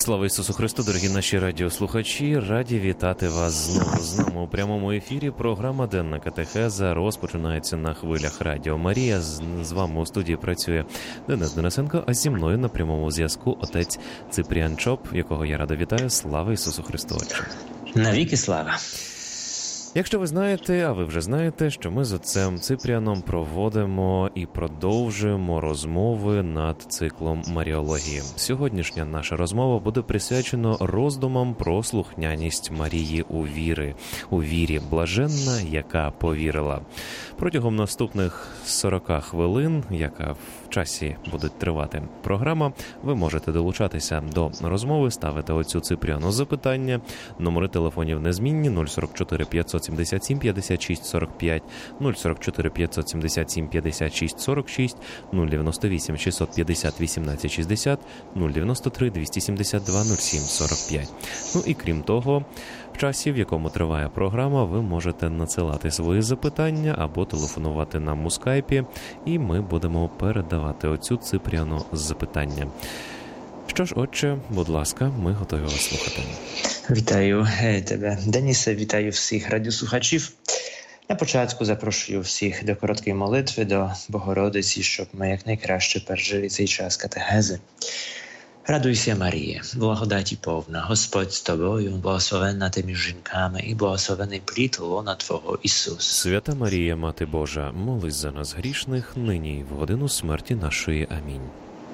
Слава Ісусу Христу, дорогі наші радіослухачі, раді вітати вас знову з нами у прямому ефірі. Програма «Денна катехеза» розпочинається на хвилях Радіо Марія. З вами у студії працює Денис Денисенко, а зі мною на прямому зв'язку отець Ципріан Чоп, якого я радо вітаю. Слава Ісусу Христу! Навіки слава! Якщо ви знаєте, а ви вже знаєте, що ми з отцем Ципріаном проводимо і продовжуємо розмови над циклом Маріології. Сьогоднішня наша розмова буде присвячена роздумам про слухняність Марії у вірі блаженна, яка повірила. Протягом наступних 40 хвилин, яка в часі буде тривати програма, ви можете долучатися до розмови, ставити отцю Ципріану запитання. Номери телефонів незмінні: 044 577 56 45, 044 577 56 46, 098 650 18 60, 093 272 07 45. Ну і крім того, в часі, в якому триває програма, ви можете надсилати свої запитання або телефонувати нам у скайпі, і ми будемо передавати отцю Ципріану запитання. Що ж, отче, будь ласка, ми готові вас слухати. Вітаю тебе, Денисе, вітаю всіх радіослухачів. На початку запрошую всіх до короткої молитви, до Богородиці, щоб ми якнайкраще пережили цей час катехези. Радуйся, Марія, благодаті повна, Господь з тобою, благословенна ти між жінками і благословений плід лона Твого, Ісус. Свята Марія, Мати Божа, молись за нас грішних, нині і в годину смерті нашої. Амінь.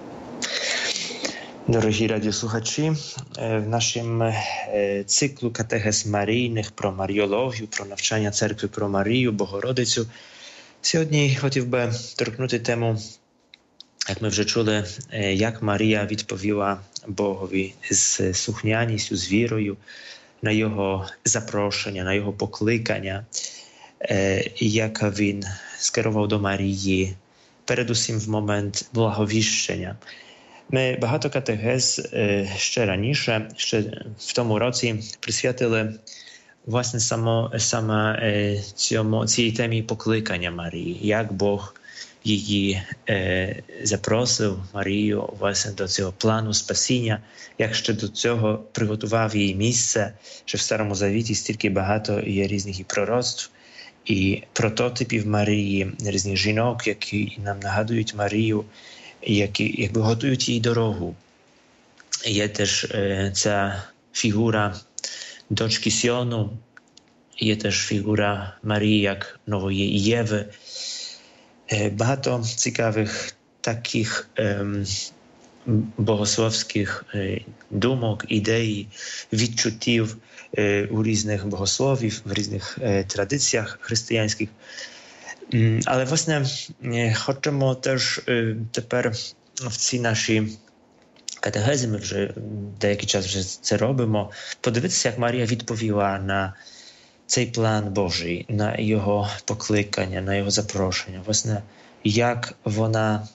Дорогі радіослухачі, в нашому циклу катехез марійних про Маріологію, про навчання церкви про Марію, Богородицю, сьогодні хотів би торкнути тему, як ми вже чули, як Марія відповіла Богові з слухняністю, з вірою на Його запрошення, на Його покликання, як Він скерував до Марії, передусім в момент благовіщення. Ми багато катехез ще раніше, ще в тому році присвятили власне саме цій темі покликання Марії, як Бог її запросив, Марію, власне до цього плану спасіння, як ще до цього приготував їй місце, що в Старому Завіті стільки багато є різних і пророцтв, і прототипів Марії, різних жінок, які нам нагадують Марію, які якби готують їй дорогу. Є теж ця фігура дочки Сіону, є теж фігура Марії як нової Єви. Багато цікавих таких богословських думок, ідей, відчуттів у різних богословів, в різних традиціях християнських. Але, власне, хочемо теж тепер в цій нашій катехезі, ми вже деякий час вже це робимо, подивитися, як Марія відповіла на цей план Божий, на Його покликання, на Його запрошення. Власне, як вона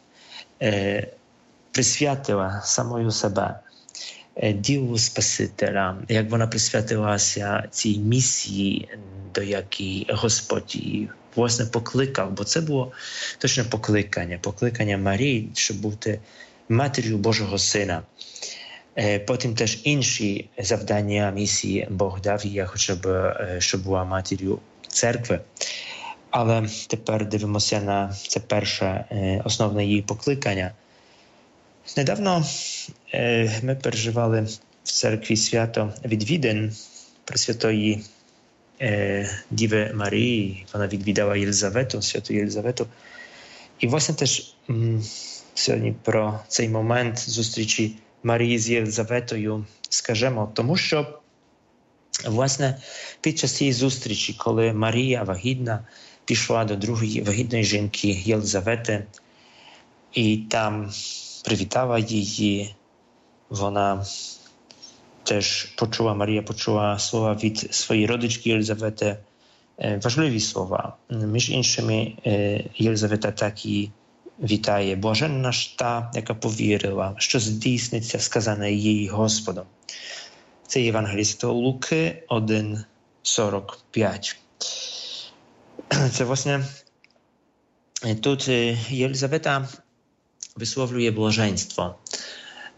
присвятила самою себе ділу Спасителя, як вона присвятилася цій місії, до якої Господь її власне покликав, бо це було точно покликання Марії, щоб бути матір'ю Божого Сина. Потім теж інші завдання, місії Бог дав їй, хоча б, щоб була матір'ю церкви. Але тепер дивимося на це перше основне її покликання. Недавно ми переживали в церкві свято відвідин Пресвятої Діви Марії. Вона відвідала Єлизавету, святу Єлизавету. І власне теж сьогодні про цей момент зустрічі Марії з Єлизаветою скажемо, тому що власне під час цієї зустрічі, коли Марія вагітна пішла до другої вагітної жінки Єлизавети і там привітала її, вона теж Марія почула слова від своєї родички Єлизавети, важливі слова. Між іншими, Єлизавета так і вітає: «Блаженна ж та, яка повірила, що здійсниться сказане їй Господом». Це Євангеліє Святого Луки 1:45. Це, власне, тут Єлизавета висловлює блаженство.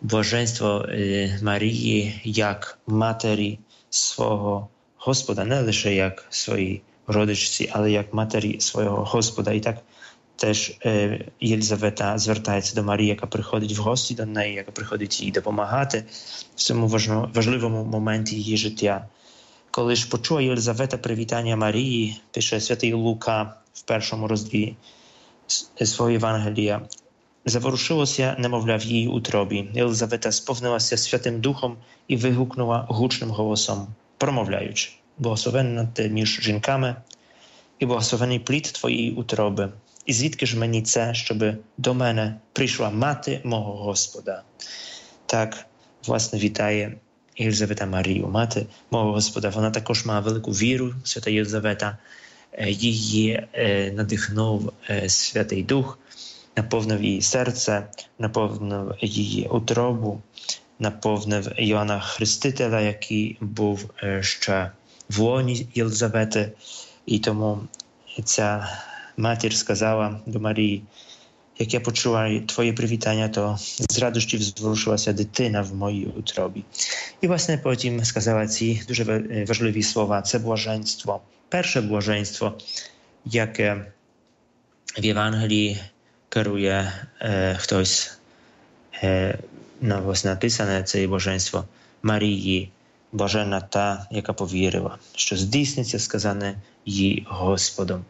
блаженство Марії як матері свого Господа, не лише як своїй родичці, але як матері свого Господа. І так теж Єлизавета звертається до Марії, яка приходить в гості до неї, яка приходить їй допомагати в цьому важливому моменті її життя. Коли ж почула Єлизавета привітання Марії, пише святий Лука в першому розділі свого Євангелія, заворушилося немовля в її утробі. Єлизавета сповнилася Святим Духом і вигукнула гучним голосом, промовляючи: «Благословенна ти між жінками, і благословений плід твоєї утроби. І звідки ж мені це, щоб до мене прийшла мати мого Господа?» Так, власне, вітає Єлизавета Марію, мати мого Господа. Вона також має велику віру, свята Єлизавета. Її надихнув Святий Дух, наповнив її серце, наповнив її утробу, наповнив Йоанна Хрестителя, який був ще в лоні Єлизавети. І тому ця матір сказала до Марії: як я почула твоє привітання, то з радощів зворушилася дитина в моїй утробі. І, власне, потім сказала ці дуже важливі слова. Це блаженство. Перше блаженство, яке в Євангелії керує хтось, власне, написане це блаженство Марії, блаженна та, яка повірила, що здійсниться сказане їй Господом.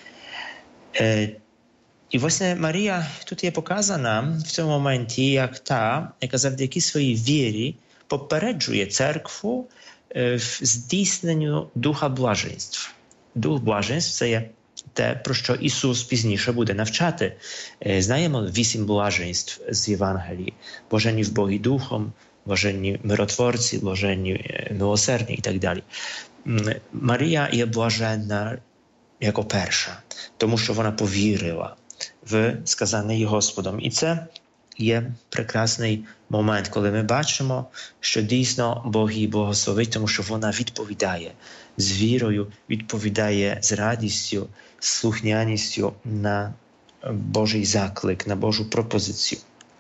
І, власне, Марія тут є показана в цьому моменті як та, яка завдяки своїй вірі попереджує церкву в здійсненню духа блаженств. Дух блаженств – це є те, про що Ісус пізніше буде навчати. Знаємо 8 блаженств з Євангелії. Блаженні в Богі Духом, блаженні миротворці, блаженні милосердні і так далі. Марія є блаженна jako перша, тому що вона повірила в сказане їй Господом. І це є прекрасний момент, коли ми бачимо, що дійсно Бог її благословить, тому що вона відповідає з вірою, відповідає з радістю, з слухняністю на Божий заклик, на Божу пропозицію.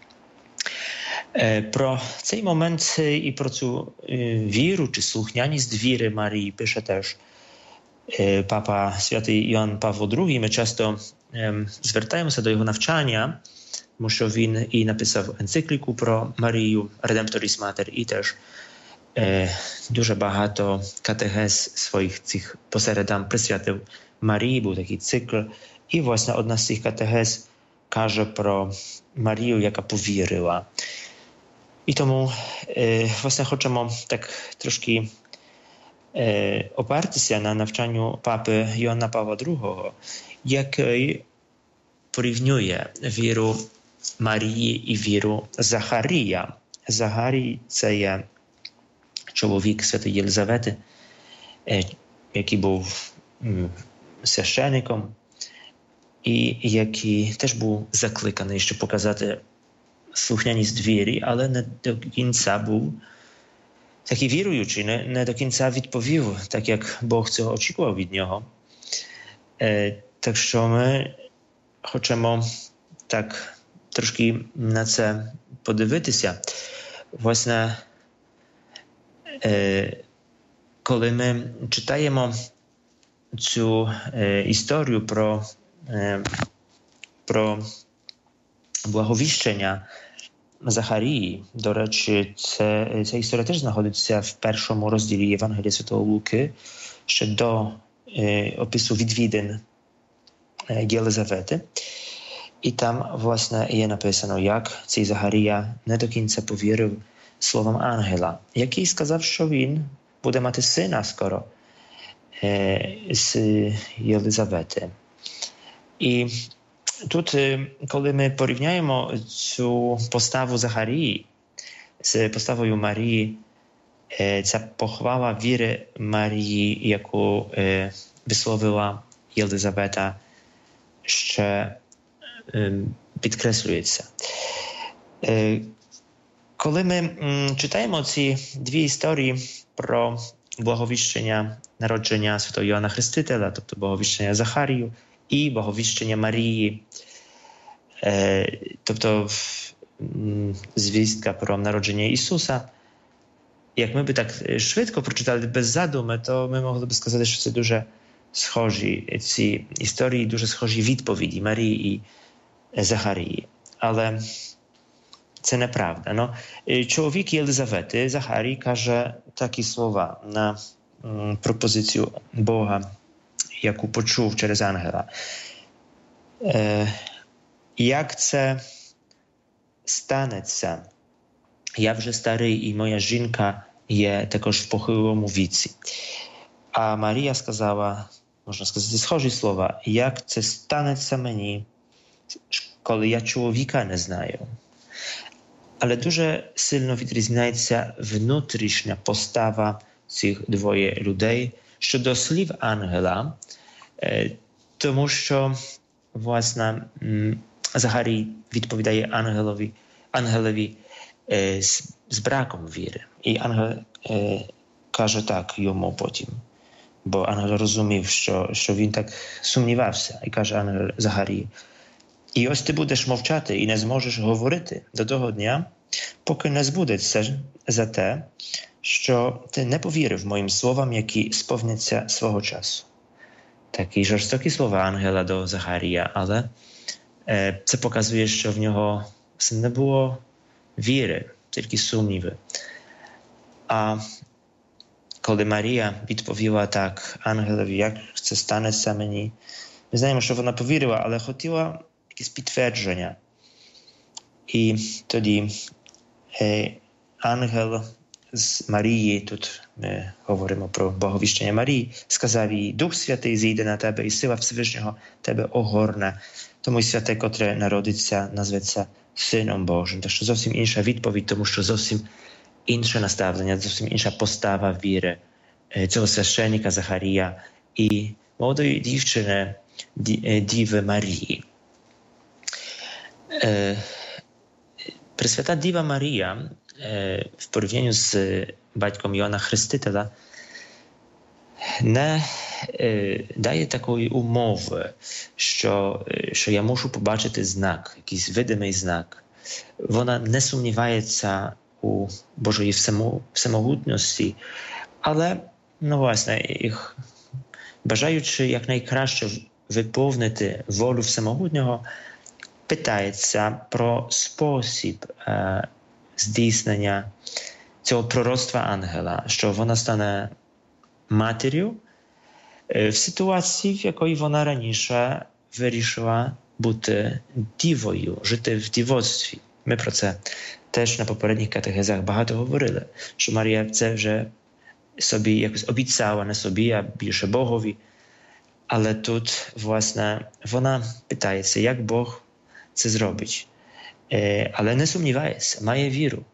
Про цей момент і про цю віру чи слухняність віри Марії пише теж папа святий Йоанн Павло II. Ми часто звертаємося до його навчання, тому що він і написав енцикліку про Марію, Redemptoris Mater, і теж дуже багато катехез своїх цих посередам присвятив Марії, був такий цикл. І, власне, одна з цих катехез каже про Марію, яка повірила. І тому, власне, хочемо так трошки опертися на навчанню папи Йоанна Павла II, який порівнює віру Марії і віру Захарія. Захарій – це є чоловік святої Єлизавети, який був священником і який теж був закликаний, щоб показати слухняність вірі, але не до кінця був такий віруючий, не до кінця відповів, так як Бог цього очікував від нього. Так що ми хочемо так трошки на це подивитися. Власне, коли ми читаємо цю історію про благовіщення Захарії, до речі, ця історія теж знаходиться в першому розділі Євангелія Святого Луки, ще до опису відвідин Єлизавети. І там, власне, є написано, як цей Захарія не до кінця повірив словам ангела, який сказав, що він буде мати сина скоро з Єлизавети. І тут, коли ми порівняємо цю поставу Захарії з поставою Марії, ця похвала віри Марії, яку висловила Єлизавета, ще підкреслюється. Коли ми читаємо ці дві історії про благовіщення народження святого Йоанна Хрестителя, тобто благовіщення Захарію, і благовіщення Марії, тобто звістка про народження Ісуса. Як ми би так швидко прочитали без задуми, то ми могли б сказати, що це дуже схожі ці історії, дуже схожі відповіді Марії і Захарії. Але це неправда. No, чоловік Єлизавети, Захарій, каже такі слова на пропозицію Бога, яку почув через ангела. Як це станеться? Я вже старий, і моя жінка є також в похилому віці. А Марія сказала, можна сказати, схожі слова, як це станеться мені, коли я чоловіка не знаю. Але дуже сильно відрізняється внутрішня постава цих двоє людей щодо слів ангела, тому що, власне, Захарій відповідає ангелові з браком віри. І ангел каже так йому потім, бо ангел розумів, що він так сумнівався. І каже ангел Захарії, і ось ти будеш мовчати і не зможеш говорити до того дня, поки не збудеться за те, що ти не повірив моїм словам, які сповняться свого часу. Такі жорстокі слова ангела до Захарія, але це показує, що в нього не було віри, тільки сумніви. А коли Марія відповіла так ангелові, як це станеться мені, ми знаємо, що вона повірила, але хотіла якесь підтвердження. І тоді ангел з Марії, тут ми говоримо про Боговіщення Марії, сказав їй, Дух Святий зійде на тебе, і сила Всевишнього тебе огорне. Тому й святе, котре народиться, назветься Сином Божим. Так що зовсім інша відповідь, тому що зовсім інше наставлення, зовсім інша постава віри цього священника Захарія і молодої дівчини, Діви Марії. Пресвята Діва Марія в порівнянні з батьком Йоанна Хрестителя не дає такої умови, що я мушу побачити знак, якийсь видимий знак. Вона не сумнівається у Божої всемогутності, але, власне, їх бажаючи якнайкраще виповнити волю Всемогутнього, питається про спосіб здійснення цього пророцтва ангела, що вона стане матір'ю в ситуації, в якій вона раніше вирішила бути дівою, жити в дівоцтві. Ми про це теж на попередніх катехезах багато говорили, що Марія це вже собі якось обіцяла, не собі, а більше Богові. Але тут, власне, вона питається, як Бог це зробить. Але не сумнівається, має віру.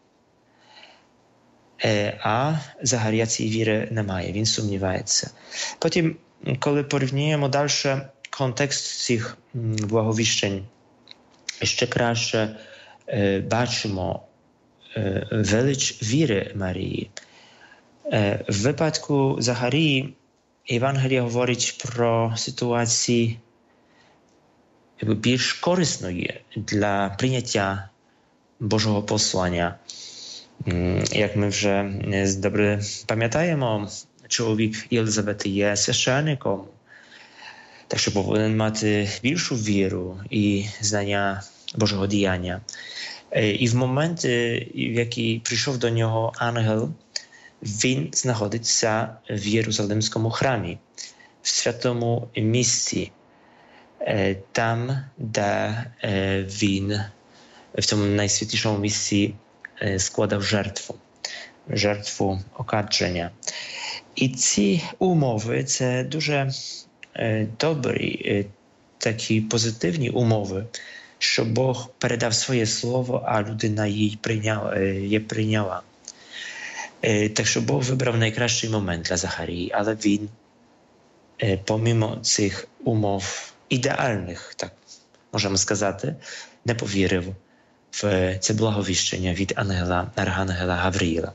А Захарія цієї віри не має, він сумнівається. Потім, коли порівнюємо далі контекст цих благовіщень, ще краще бачимо велич віри Марії. В випадку Захарії Євангелія говорить про ситуації більш корисної для прийняття Божого послання. Як ми вже добре пам'ятаємо, чоловік Єлизавети є священником, так що повинен мати більшу віру і знання Божого діяння. І в момент, в який прийшов до нього ангел, він знаходиться в Єрусалимському храмі, в святому місці, там, де він в цьому найсвятішому місці складав жертву окадження. І ці умови – це дуже добрі, такі позитивні умови, що Бог передав своє слово, а людина її прийняла. Так що Бог вибрав найкращий момент для Захарії, але він, помимо цих умов ідеальних, так можемо сказати, не повірив в це благовіщення від архангела Гавриїла.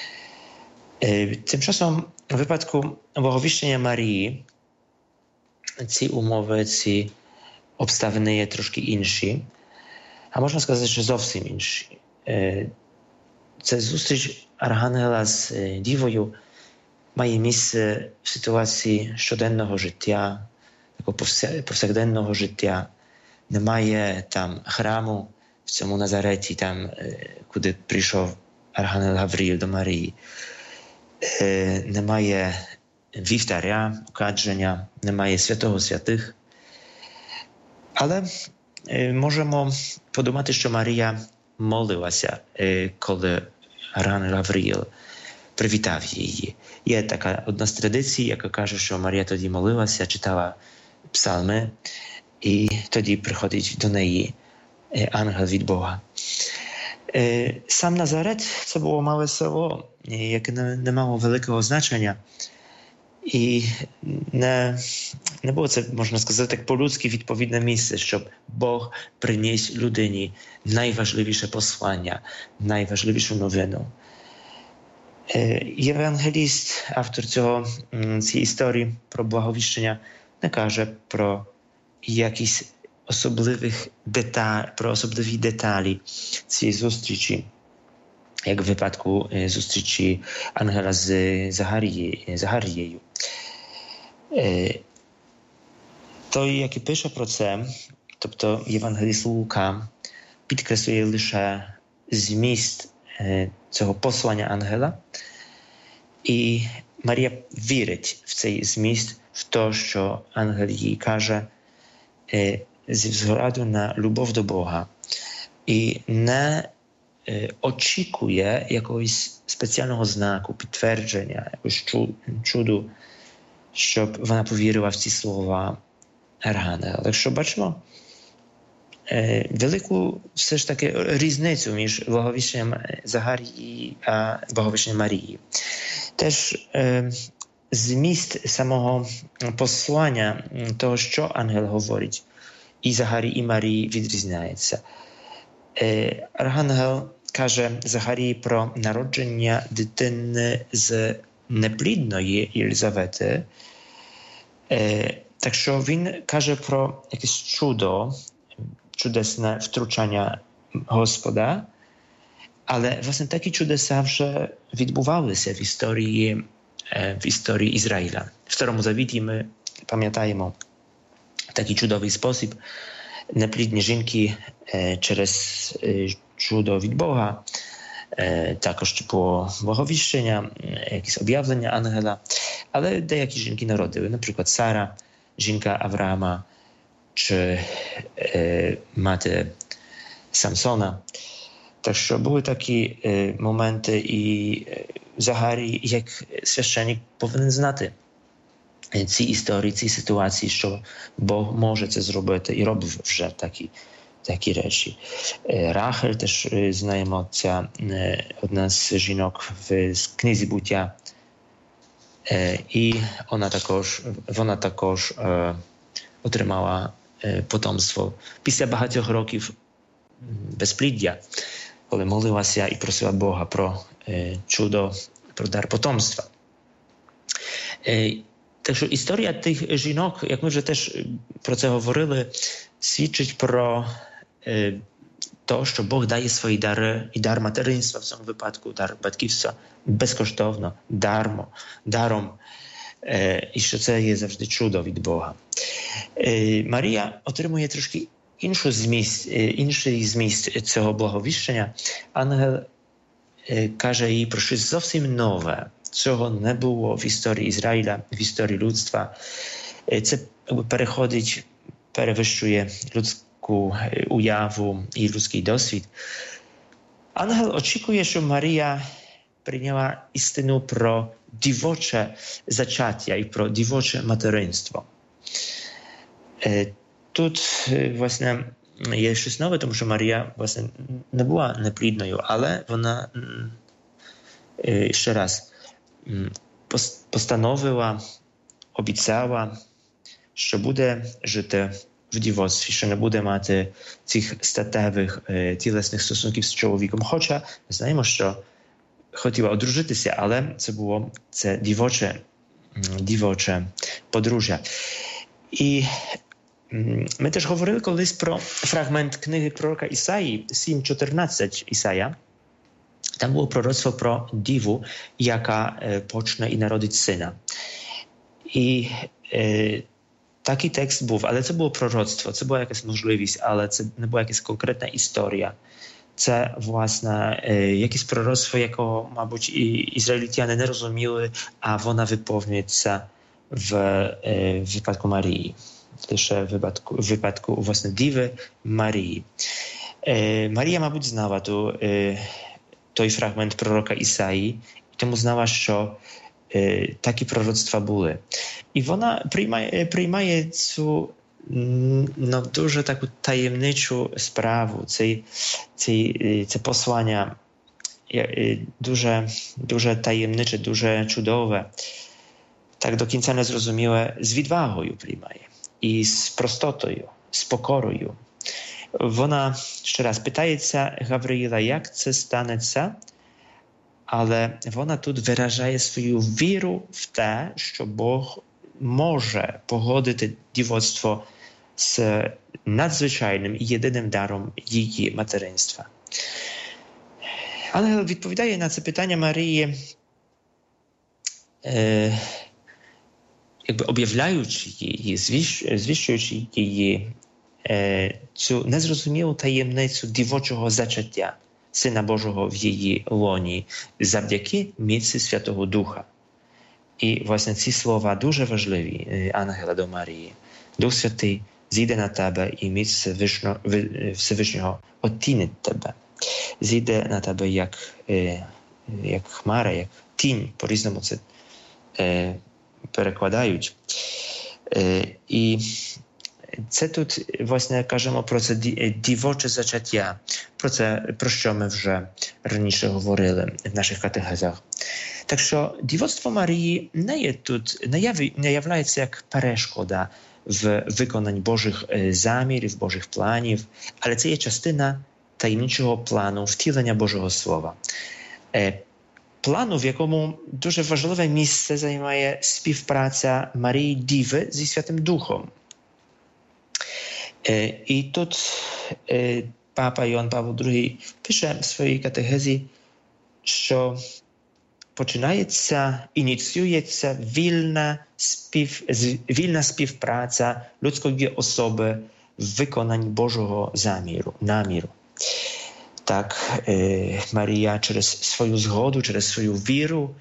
Тим часом, у випадку благовіщення Марії, ці умови, ці обставини є трошки інші. А можна сказати, що зовсім інші. Це зустріч Архангела з Дівою має місце в ситуації щоденного життя, такого повсякденного життя. Немає там храму в цьому Назареті, там, куди прийшов Архангел Гавриїл до Марії. Немає вівтаря, покадження, немає святого святих. Але можемо подумати, що Марія молилася, коли Архангел Гавриїл привітав її. Є така одна з традицій, яка каже, що Марія тоді молилася, читала псалми, і тоді приходить до неї ангел від Бога. Сам Назарет – це було мале село, яке не мало великого значення. І не було це, можна сказати, так по-людськи відповідне місце, щоб Бог приніс людині найважливіше послання, найважливішу новину. Євангеліст, автор цієї історії про благовіщення, не каже про якісь особливі деталі цієї зустрічі, як в випадку зустрічі ангела з Захарією. Той, який пише про це, тобто євангеліст Лука, підкреслює лише зміст цього послання ангела, і Марія вірить в цей зміст, в те, що ангел їй каже зі взгляду на любов до Бога, і не очікує якогось спеціального знаку, підтвердження, якогось чуду, щоб вона повірила в ці слова Архангела. Так що бачимо велику все ж таки різницю між благовіщенням Захарії а благовіщенням Марії. Теж зміст самого послання, того, що ангел говорить, і Захарії, і Марії відрізняється. Архангел каже Захарії про народження дитини з неплідної Єлизавети. Так що він каже про якесь чудо, чудесне втручання Господа, але власне такі чудеса вже відбувалися в історії Ізраїля. В Старому Завіті ми пам'ятаємо такий чудовий спосіб. Неплідні жінки через чудо від Бога, також було благовіщення, якісь об'явлення ангела, але деякі жінки народили, наприклад, Сара, жінка Авраама, чи мати Самсона. Так що були такі моменти, і Захарій, як священник, повинен знати ці історії, ці ситуації, що Бог може це зробити і робив вже такі речі. Рахель теж знаємо, ця одна з жінок в книзі Буття, і вона також отримала потомство після багатьох років безпліддя, коли молилася і просила Бога про чудо, про дар потомства. Так що історія тих жінок, як ми вже теж про це говорили, свідчить про те, що Бог дає свої дари, і дар материнства в цьому випадку, дар батьківства безкоштовно, даром, і що це є завжди чудо від Бога. Марія отримує трошки інший зміст цього благовіщення. Ангел каже їй про щось зовсім нове. Цього не було в історії Ізраїля, в історії людства. Це перевищує людську уяву і людський досвід. Ангел очікує, що Марія прийняла істину про дівоче зачаття і про дівоче материнство. Тут, власне, є щось нове, тому що Марія, власне, не була неплідною, але вона, ще раз, постановила, обіцяла, що буде жити в дівоцтві, що не буде мати цих статевих, тілесних стосунків з чоловіком. Хоча знаємо, що хотіла одружитися, але це було дівоче подружжя. І Ми теж говорили колись про фрагмент книги пророка Ісаї, 7:14 Ісая. Там було пророцтво про діву, яка почне і народить сина. І такий текст був, але це було пророцтво, це була якась можливість, але це не була якась конкретна історія. Це, власне, якесь пророцтво, якого, мабуть, і ізраїльтяни не розуміли, а вона виповнюється в випадку Марії. Лише в випадку, власне, діви Марії. Марія, мабуть, знала той фрагмент пророка Ісаї, і тому знала, що такі пророцтва були. І вона приймає цю дуже таку таємничу справу, це послання дуже таємниче, дуже чудове, так до кінця незрозуміле, з відвагою приймає. І з простотою, з покорою. Вона ще раз питається Гавриїла, як це станеться, але вона тут виражає свою віру в те, що Бог може погодити дівоцтво з надзвичайним і єдиним даром її материнства. Ангел відповідає на це питання Марії, якби об'являючи її, звіщуючи її цю незрозумілу таємницю дівочого зачаття Сина Божого в її лоні завдяки міці Святого Духа. І, власне, ці слова дуже важливі ангела до Марії. Дух Святий зійде на тебе і міць Всевишнього оттінить тебе. Зійде на тебе як хмара, як тінь, по-різному це перекладають. І це тут, власне, кажемо про це дівоче зачаття, про що ми вже раніше говорили в наших катехезах. Так що дівоцтво Марії не являється як перешкода в виконанні Божих замірів, Божих планів, але це є частина таємничого плану втілення Божого Слова. Плану, в якому дуже важливе місце займає співпраця Марії Діви зі Святим Духом. І тут папа Іоанн Павло II пише в своїй катехезі, що ініціюється вільна співпраця людської особи в виконанні Божого наміру. Так, Марія через свою згоду, через свою віру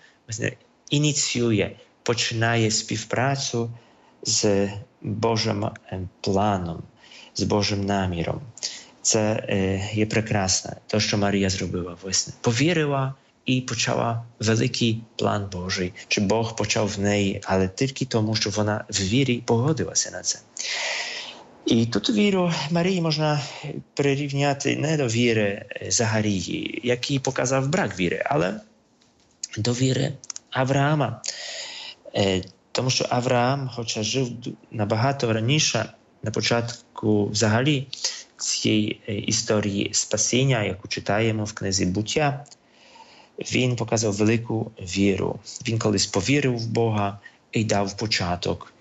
починає співпрацю з Божим планом, з Божим наміром. Це є прекрасне, те, що Марія зробила, власне. Повірила і почала великий план Божий. Чи Бог почав в неї, але тільки тому, що вона в вірі погодилася на це. І тут віру Марії можна прирівняти не до віри Загарії, який показав брак віри, але до віри Авраама. Тому що Авраам, хоча жив набагато раніше, на початку взагалі цієї історії спасіння, яку читаємо в книзі «Буття», він показав велику віру. Він колись повірив в Бога і дав початок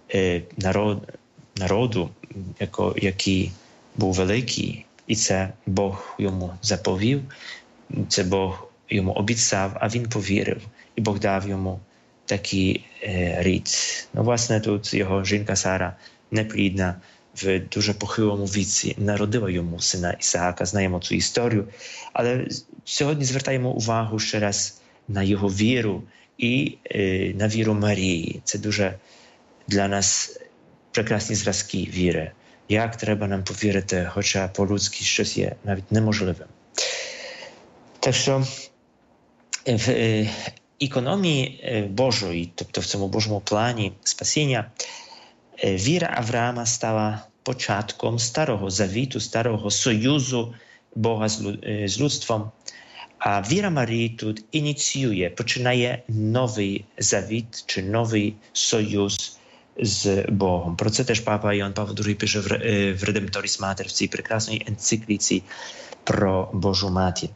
народу, який був великий, і це Бог йому заповів, це Бог йому обіцяв, а він повірив, і Бог дав йому такий рід. Власне, тут його жінка Сара, неплідна, в дуже похилому віці, народила йому сина Ісаака, знаємо цю історію, але сьогодні звертаємо увагу ще раз на його віру і на віру Марії. Це дуже для нас прекрасні зразки віри. Як треба нам повірити, хоча по-людськи щось є навіть неможливим. Так що в економії Божої, тобто в цьому Божому плані спасіння, віра Авраама стала початком Старого Завіту, Старого Союзу Бога з людством. А віра Марії тут починає новий завіт чи новий союз з Богом. Про це теж папа Іоанн Павло II пише в Redemptoris Mater, в цій прекрасній енцикліці про Божу Матір.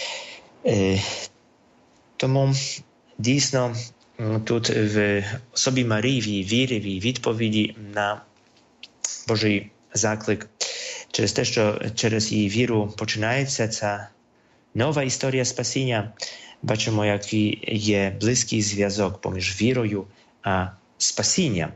Тому дійсно тут в особі Марії, в її вірі, в її відповіді на Божий заклик, через те, що через її віру починається ця нова історія спасіння. Бачимо, який є близький зв'язок поміж вірою а спасінням.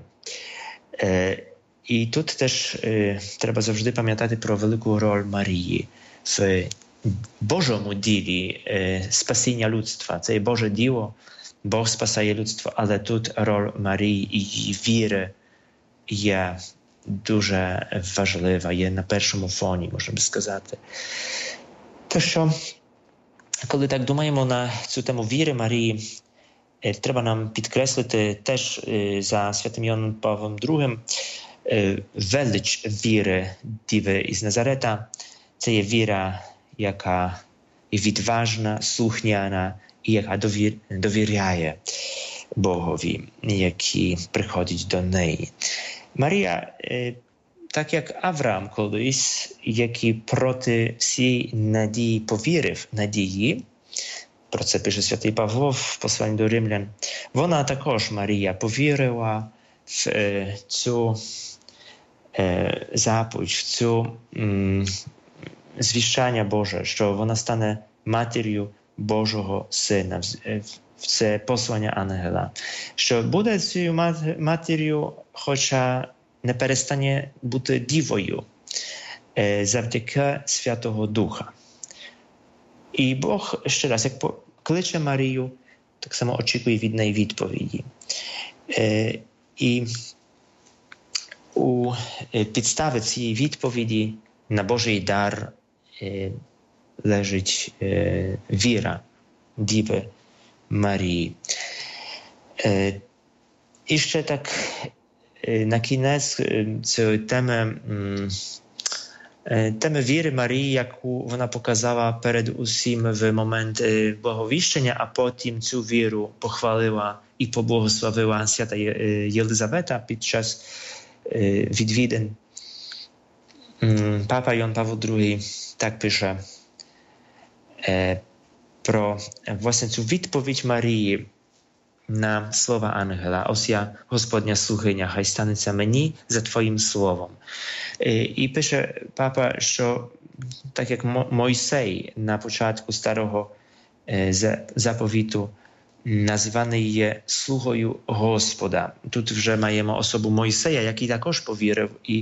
І тут теж треба завжди пам'ятати про велику роль Марії в Божому ділі спасіння людства. Це є Боже діло, Бог спасає людство, але тут роль Марії і її віри є дуже важлива, є на першому фоні, можна би сказати. То що, коли так думаємо на цю тему віри Марії, треба нам підкреслити теж за святим Йоанном Павлом II велич віри Діви із Назарета. Це є віра, яка є відважна, слухняна і яка довіряє Богові, який приходить до неї. Марія, так як Авраам колись, який проти всієї надії повірив надії, про це пише святий Павло в посланні до Римлян, вона також, Марія, повірила в цю заповідь, в цю звіщання Боже, що вона стане матір'ю Божого Сина, в це послання ангела, що буде цією матір'ю, хоча не перестане бути дівою, завдяки Святого Духа. І Бог ще раз, як кличе Марію, так само очікує від неї відповіді. І у підставі цієї відповіді на Божий дар лежить віра Діви Марії. І ще так на кінець цієї теми віри Марії, яку вона показала перед усім в момент благовіщення, а потім цю віру похвалила і поблагословила свята Єлизавета під час відвідин. Папа Йоанн Павло II так пише про власне цю відповідь Марії на слова ангела. Ось я, Господня слугиня, хай станеться мені за Твоїм словом. І пише папа, що так як Мойсей на початку Старого заповіту названий є слугою Господа. Тут вже маємо особу Мойсея, який також повірив і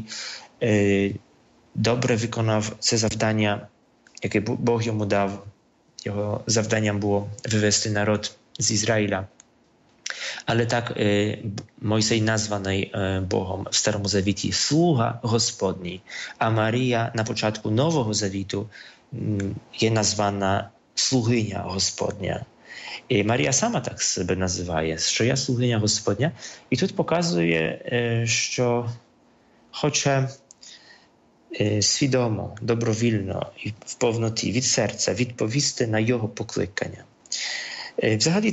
добре виконав це завдання, яке Бог йому дав. Його завданням було wywести naród z Izraela. Ale tak Mojsej nazwanej Bogom w Starому Завіті sługa Господній, а Марія на початку Нового Завіту є названа слугиня Господня. І Марія сама так себе називає, що я слугиня Господня. І тут показує, що хоче свідомо, добровільно і в повноті від серця відповісти на його покликання. Взагалі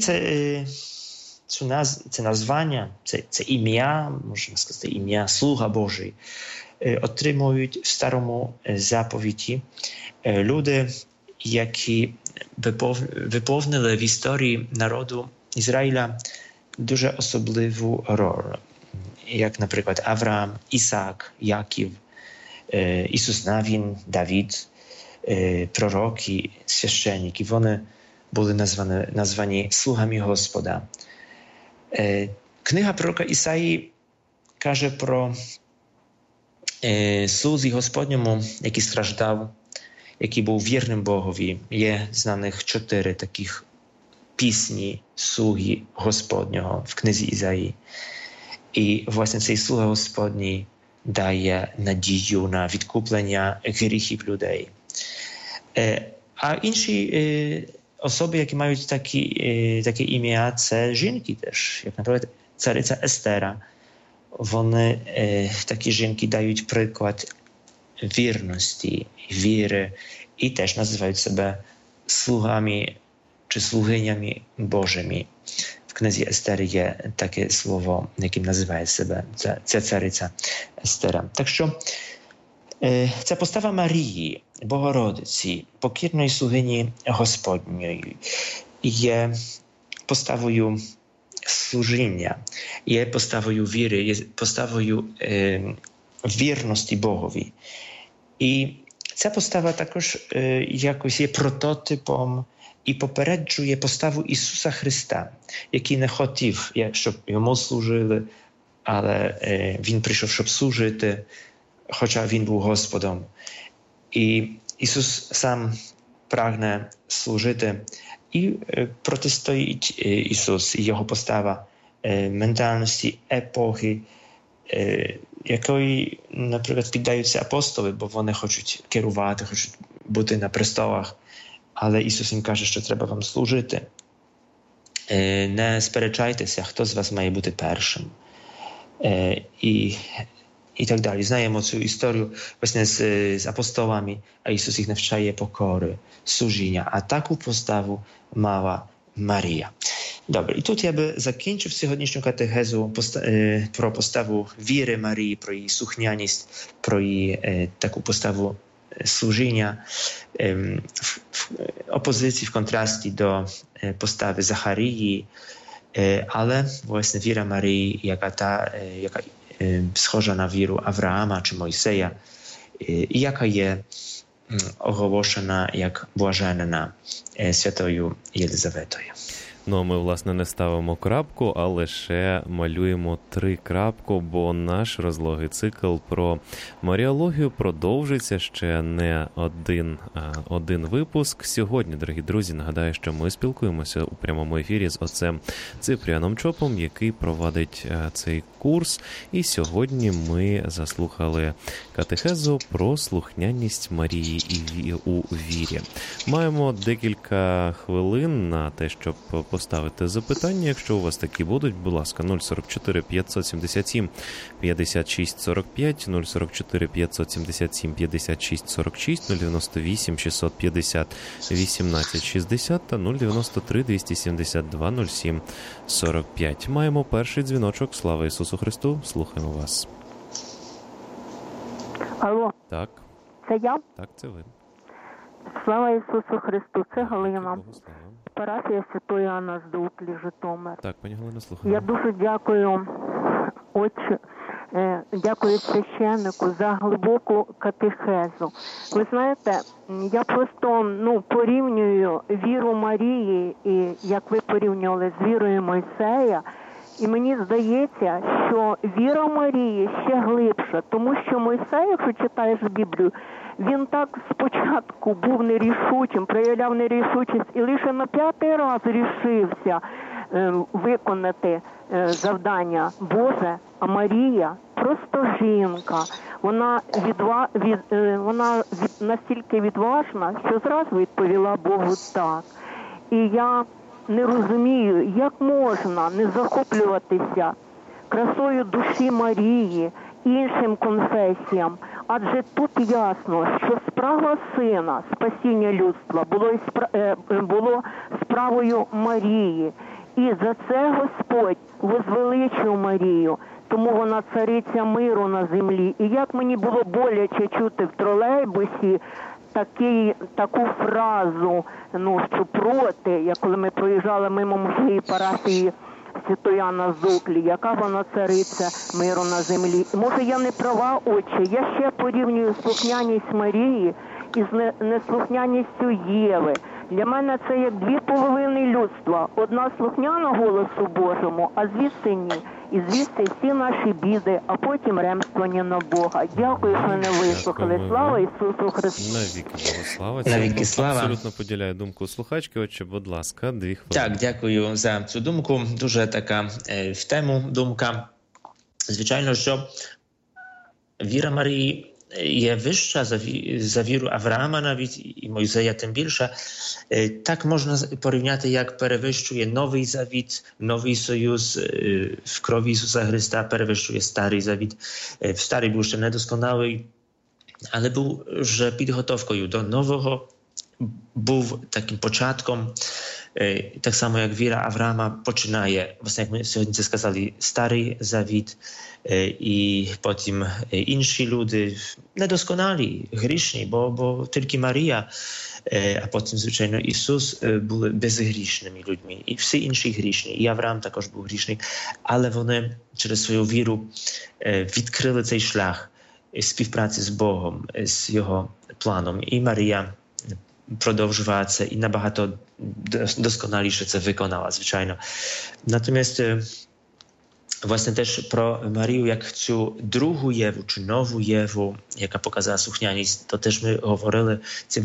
це названня, це ім'я, можна сказати, ім'я Слуга Божий, отримують в Старому заповіті люди, які виповнили в історії народу Ізраїля дуже особливу роль, як, наприклад, Авраам, Ісаак, Яків, Ісус Навін, Давід, пророки, священники. Вони були названі слугами Господа. Книга пророка Ісаї каже про слузі Господньому, який страждав, який був вірним Богові. Є знаних 4 таких пісні слуги Господнього в книзі Ізаї. І власне цей слуга Господній дає надію на відкуплення гріхів людей. А інші особи, які мають таке ім'я, це жінки теж, як, наприклад, цариця Естера. Вони, такі жінки, дають приклад вірності, віри і теж називають себе слугами чи слугинями Божими. В книзі Естери є таке слово, яким називає себе ця цариця Естера. Так що ця постава Марії, Богородиці, покірної слугині Господньої, є поставою служіння, є поставою віри, є поставою вірності Богові. І ця постава також якось є прототипом і попереджує поставу Ісуса Христа, який не хотів, щоб йому служили, але Він прийшов, щоб служити, хоча Він був Господом. І Ісус сам прагне служити, і протистоїть Ісус і Його постава ментальності епохи, якої, наприклад, піддаються апостоли, бо вони хочуть керувати, хочуть бути на престолах. Але Ісус їм каже, що треба вам служити. Не сперечайтеся, хто з вас має бути першим. І так далі. Знаємо цю історію власне з апостолами, а Ісус їх навчає покори, служіння. А таку поставу мала Марія. Добре, і тут я би закінчив сьогоднішню катехезу про поставу віри Марії, про її слухняність, про її таку поставу служіння в опозиції, в контрасті до постави Захарії, але власне віра Марії, яка схожа на віру Авраама чи Мойсея, і яка є оголошена як блаженна святою Єлизаветою. Ну, а ми, власне, не ставимо крапку, а лише малюємо 3 крапку, бо наш розлогий цикл про Маріологію продовжиться ще не один випуск. Сьогодні, дорогі друзі, нагадаю, що ми спілкуємося у прямому ефірі з отцем Ципріаном Чопом, який провадить цей курс. І сьогодні ми заслухали катехезу про слухняність Марії у вірі. Маємо декілька хвилин на те, щоб поставити запитання. Якщо у вас такі будуть, будь ласка, 044 577 56 45, 044 577 56 46, 098 650 18 60 та 093 272 07 45. Маємо перший дзвіночок. Слава Ісусу Христу. Слухаємо вас. Алло. Так. Це я? Так, це ви. Слава Ісусу Христу. Це Галина. Богослава. Парафія Святої Анни з Дутлі, Житомир. Так, пані Галина, слухаємо. Я дуже дякую отче, дякую священнику за глибоку катехезу. Ви знаєте, я просто порівнюю віру Марії, і як ви порівнювали з вірою Мойсея, і мені здається, що віра Марії ще глибша, тому що Мойсей, якщо читаєш Біблію, він так спочатку був нерішучим, проявляв нерішучість і лише на 5-й раз рішився виконати завдання Боже, а Марія просто жінка. Вона настільки відважна, що зразу відповіла Богу так. І я не розумію, як можна не захоплюватися красою душі Марії, іншим конфесіям. Адже тут ясно, що справа Сина, спасіння людства, було справою Марії. І за це Господь возвеличив Марію, тому вона цариця миру на землі. І як мені було боляче чути в тролейбусі таку фразу, що проти, як коли ми проїжджали мимо моєї парафії Святої Анни з Дутлі, яка вона цариця миру на землі. Може, я не права, отче, я ще порівнюю слухняність Марії із неслухняністю Єви. Для мене це як 2 половини людства. Одна слухняна голосу Божому, а звідси ні. І звідси всі наші біди, а потім ремствування на Бога. Дякую, що мене вислухали. Слава Ісусу Христу. Навіки Богослава. Навіки слава. Абсолютно поділяю думку слухачки. Отче, будь ласка, 2 хвилини. Так, дякую за цю думку. Дуже така в тему думка. Звичайно, що віра Марії є вища за віру Авраама навіть і Мойсея тим більше. Так можна порівняти, як перевищує Новий Завіт, Новий Союз в крові Ісуса Христа, перевищує Старий Завіт. Старий був ще недосконалий, але був вже підготовкою до нового, був таким початком. Так само як віра Авраама починає, власне, як ми сьогодні це сказали, Старий Завіт, і потім інші люди, недосконалі, грішні, бо тільки Марія, а потім, звичайно, Ісус були безгрішними людьми, і всі інші грішні, і Авраам також був грішний, але вони через свою віру відкрили цей шлях співпраці з Богом, з Його планом. І Марія продовжувала це і набагато досконаліше це виконала, звичайно. Натомість, власне, теж про Марію, як цю другу Єву, чи нову Єву, яка показала слухняність, то теж ми говорили, це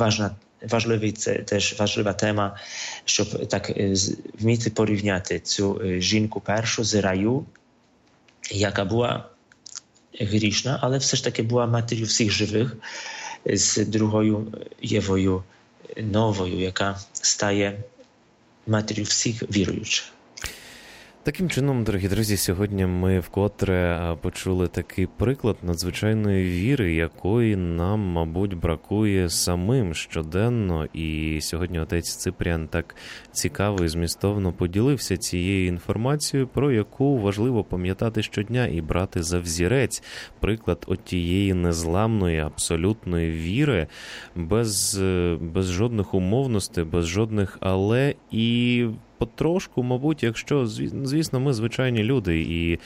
важлива тема, щоб так вміти порівняти цю жінку першу з раю, яка була грішна, але все ж таки була матір'ю всіх живих, з другою Євою новою, яка стає матір'ю всіх віруючих. Таким чином, дорогі друзі, сьогодні ми вкотре почули такий приклад надзвичайної віри, якої нам, мабуть, бракує самим щоденно. І сьогодні отець Ципріан так цікаво і змістовно поділився цією інформацією, про яку важливо пам'ятати щодня і брати за взірець приклад от тієї незламної, абсолютної віри, без жодних умовностей, без жодних «але» і потрошку, мабуть, якщо, звісно, ми звичайні люди, і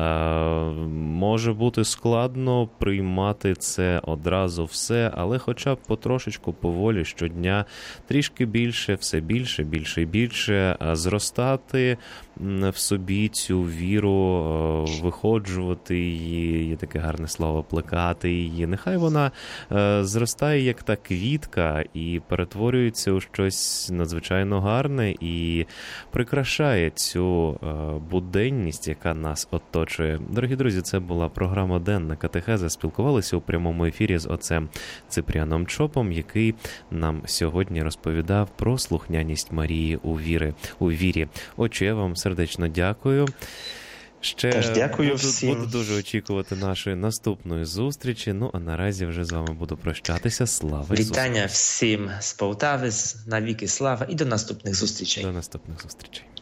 може бути складно приймати це одразу все, але хоча б потрошечку, поволі, щодня, трішки більше, все більше, більше і більше, зростати в собі цю віру, виходжувати її, є таке гарне слово, плекати її. Нехай вона зростає, як та квітка, і перетворюється у щось надзвичайно гарне, і прикрашає цю буденність, яка нас оточує. Дорогі друзі, це була програма «Денна катехеза». Спілкувалися у прямому ефірі з отцем Ципріаном Чопом, який нам сьогодні розповідав про слухняність Марії у вірі. Отче, я вам сердечно дякую. Ще дякую всім. Буду дуже очікувати нашої наступної зустрічі. Ну, а наразі вже з вами буду прощатися. Слава Ісусу! Вітання всім з Полтави, навіки слава і до наступних зустрічей. До наступних зустрічей.